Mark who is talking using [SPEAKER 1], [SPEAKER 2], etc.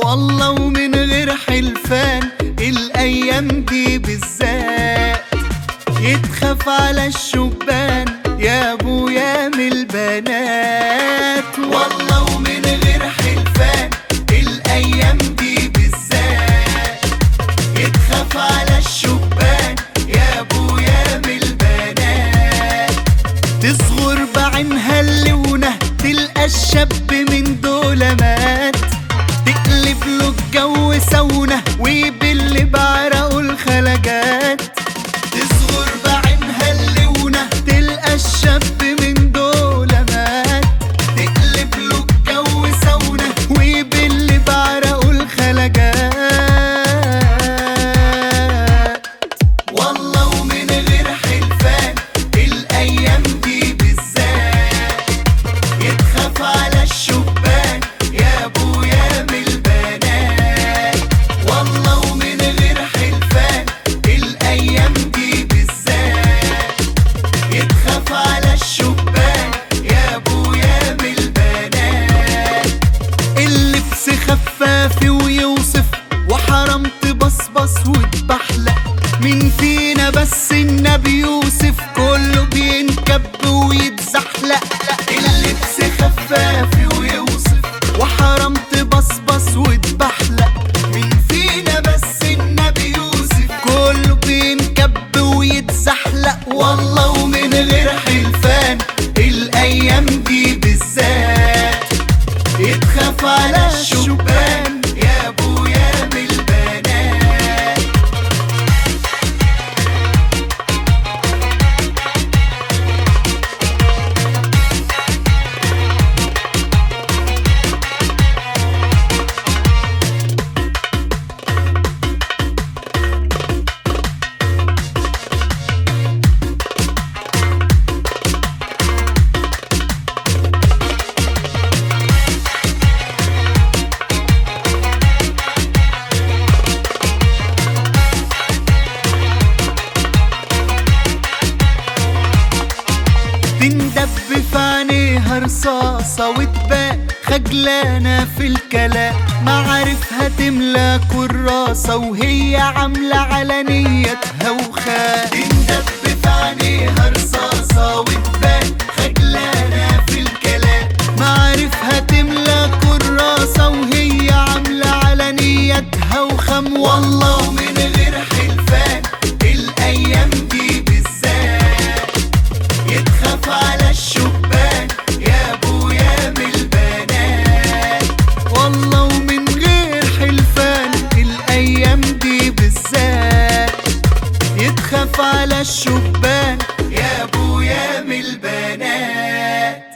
[SPEAKER 1] والله ومن غير حلفان الايام دي بالذات يتخاف على الشبان يا ابويا من البنات. والله ومن غير حلفان الايام دي بالذات يتخاف على الشبان يا ابويا من البنات. تصغر بعينها اللونة تلقى الشاب من دول مات، تقلب له الجو سونة ويبل بعرقه الخلجات. تصغر بعينها اللونة تلقى الشاب من دول مات، تقلب له الجو سونة ويبل بعرقه الخلجات. والله ومن غير حلفان الايام دي بالذات يتخاف على الشبان يا ابويا من البنات. والله ومن غير حلفان الايام دي بالذات يتخاف على الشبان يا ابويا من البنات. اللبس خفاف ويوصف وحرام تبصبص وتبحلق، مين فينا بس النبي يوسف كله بينكب ويتزحلق. اللبس خفاف ويوصف وحرام تبصبص وتبحلق، مين فينا بس النبي يوسف كله بينكب ويتزحلق. والله ومن غير حلفان الايام دي بالذات يتخاف على الشبان يا ابويا من البنات. تندب في عينيها رصاصة وتبان خجلانة في الكلام، معارفها تملى كراسة وهي عاملة على نيتها وخان. تندب في عينيها رصاصة وتبان خجلانة في الكلام، معارفها تملى كراسة وهي عاملة على نيتها وخام. والله ومن غير حلفان الايام دي بالذات يتخاف على الشبان يا ابويا من البنات. والله ومن غير حلفان الايام دي بالذات يتخاف على الشبان يا ابويا من البنات.